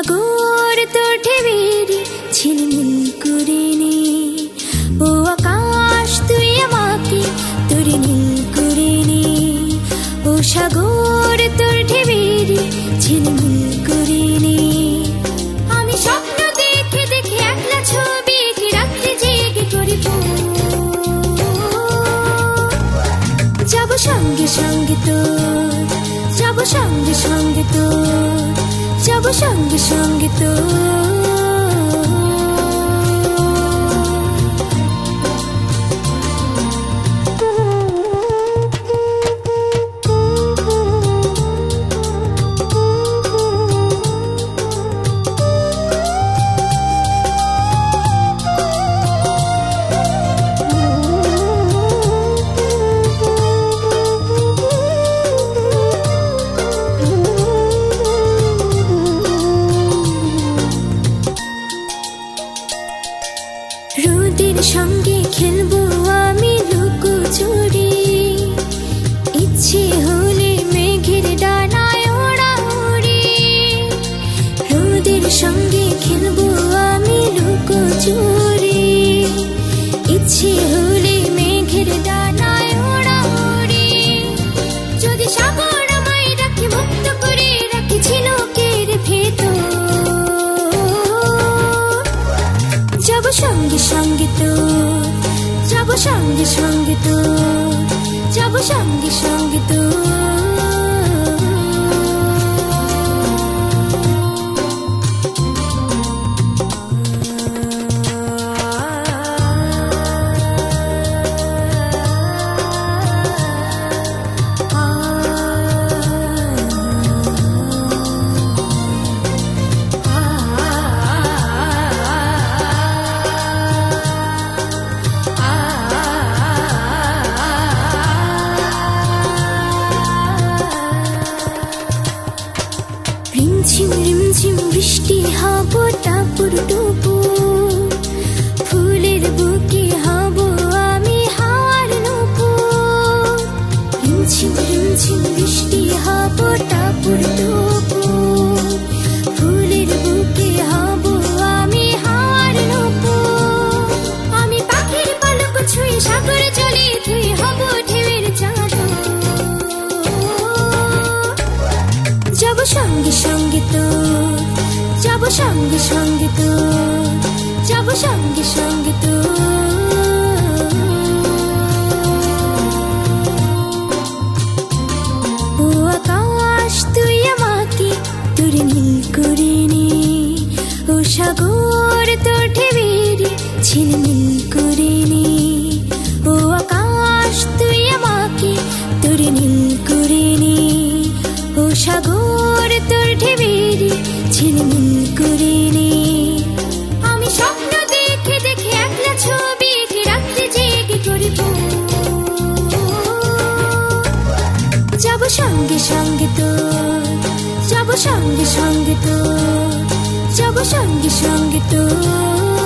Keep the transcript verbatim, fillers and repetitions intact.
সাগর তোর ঢেউয়ের ঝিলমিল করে নে, ও আকাশ তুই আমাকে তোর নীল করে নে, ও সাগর তোর ঢেউয়ের ঝিলমিল করে নে। আমি স্বপ্ন দেখে দেখে একলা ছবি এঁকে রাত্রে জেগে করিব, যাব সঙ্গে সঙ্গে তোর, যাব সঙ্গে সঙ্গে তোর, যাব সঙ্গে সঙ্গে তোর। রোদের সঙ্গে খেলবো আমি লুকোচুরি, ইচ্ছে হলে মেঘের ডানায় ওড়া উড়ি। রোদের সঙ্গে খেলবো আমি লুকোচুরি, ইচ্ছে হলে মেঘের ডানায় ওড়া উড়ি। যদি সাগর আমায় রাখে মুক্ত করে রাখে ঝিনুকের ভেতর, যাব সঙ্গে সঙ্গে তোর, যাব সঙ্গে সঙ্গে তোর, যাব সঙ্গে সঙ্গে তোর। রিমঝিম রিমঝিম বৃষ্টি হব টাপুর টুপুর, ফুলের বুকে হব আমি হাওয়ার নূপুর। রিমঝিম রিমঝিম বৃষ্টি হব টাপুর টুপুর, ফুলের বুকে হব আমি হাওয়ার নূপুর। আমি পাখির পালক ছুঁয়ে সাগর জলে ধুয়ে হব ঢেউয়ের চাদর, যাব সঙ্গে সঙ্গে তোর, যাব সঙ্গে সঙ্গে তোর, যাব সঙ্গে সঙ্গে তোর। ও আকাশ তুই আমাকে তোর নীল করে নে, ও সাগর তোর ঢেউয়ের ঝিলমিল করে নে, ও আকাশ তুই আমাকে তোর নীল করে নে, ও সাগর তোর ঢেউয়ের ঝিলমিল করে নে। আমি স্বপ্ন দেখে দেখে একলা ছবি এঁকে রাত্রে জেগে করিব, যাব সঙ্গে সঙ্গে তোর, যাব সঙ্গে সঙ্গে তোর, যাব সঙ্গে সঙ্গে তোর।